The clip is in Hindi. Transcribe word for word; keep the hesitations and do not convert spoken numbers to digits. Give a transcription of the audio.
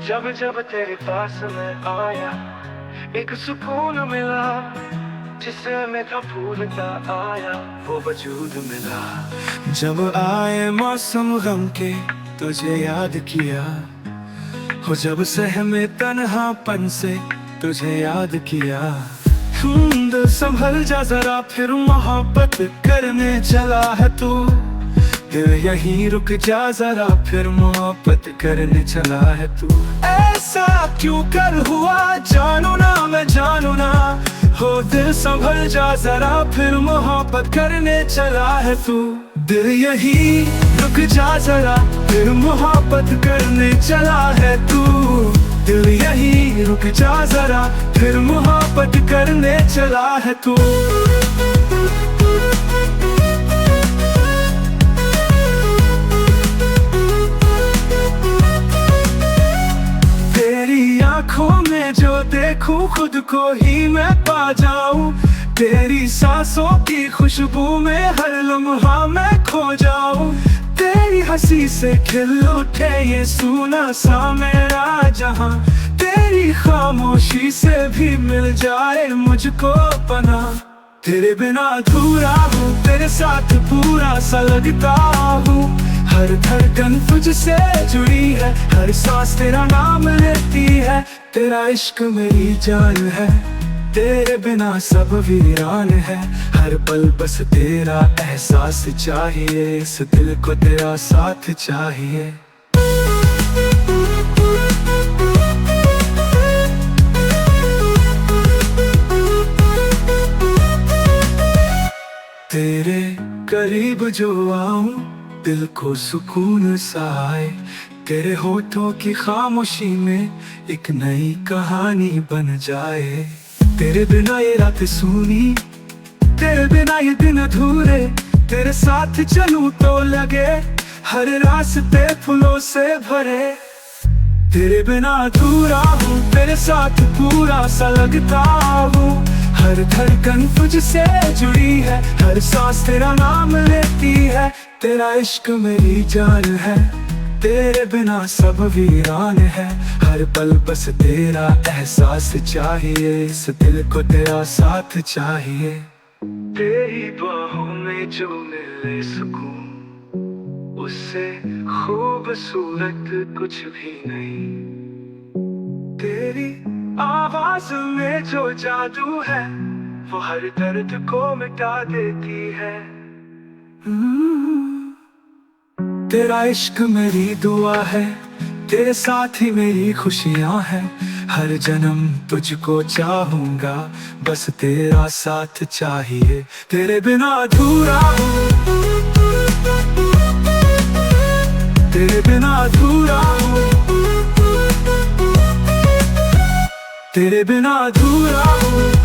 जब जब तेरे पास मैं आया एक सुकून मिला, जिसे मैं था भूलता आया वो वजूद मिला। जब आए मौसम गम के तुझे याद किया, हो जब सहमे तन्हापन से तुझे याद किया। दिल संभल जा जरा फिर मोहब्बत करने चला है तू, दिल यहीं रुक जा जरा फिर मोहब्बत करने चला है तू। ऐसा क्यों कर हुआ जानू ना मैं जानू ना, हो दिल संभल जा जरा फिर मोहब्बत करने चला है तू। दिल यहीं रुक जा जरा फिर मोहब्बत करने चला है तू, दिल यहीं रुक जा जरा फिर मोहब्बत करने चला है तू। तेरी आंखों में जो देखूं खुद को ही मैं पा जाऊं, तेरी सांसों की खुशबू में हर लम्हा मैं खो जाऊं। तेरी हंसी से खिल उठे ये सूना सा मेरा जहां, तेरी खामोशी से भी मिल जाए मुझको पना। तेरे बिना अधूरा हूँ तेरे साथ पूरा सा लगता हूँ, हर धड़कन तुझसे जुड़ी है हर सांस तेरा नाम लेती है। तेरा इश्क मेरी जान है तेरे बिना सब वीरान है, हर पल बस तेरा एहसास चाहिए, इस दिल को तेरा साथ चाहिए। तेरे करीब जो आऊं दिल को सुकून सा आए, तेरे होठों की खामोशी में एक नई कहानी बन जाए। तेरे बिना ये रात सूनी, तेरे बिना ये दिन अधूरे, तेरे साथ चलूं तो लगे हर रास्ते फूलों से भरे। तेरे बिना अधूरा हूँ तेरे साथ पूरा सा लगता हूँ, हर धड़कन तुझसे जुड़ी है हर सांस तेरा नाम लेती है। तेरा इश्क मेरी जान है तेरे बिना सब वीरान है, हर पल बस तेरा एहसास चाहिए, इस दिल को तेरा साथ चाहिए। तेरी बाहों में जो मिले सुकून उससे खूबसूरत कुछ भी नहीं, तेरी आवाज में जो जादू है वो हर दर्द को मिटा देती है। तेरा इश्क मेरी दुआ है तेरे साथ ही मेरी खुशियां हैं, हर जन्म तुझको चाहूंगा बस तेरा साथ चाहिए। तेरे बिना अधूरा हूँ तेरे बिना अधूरा हूँ तेरे बिना अधूरा हूँ।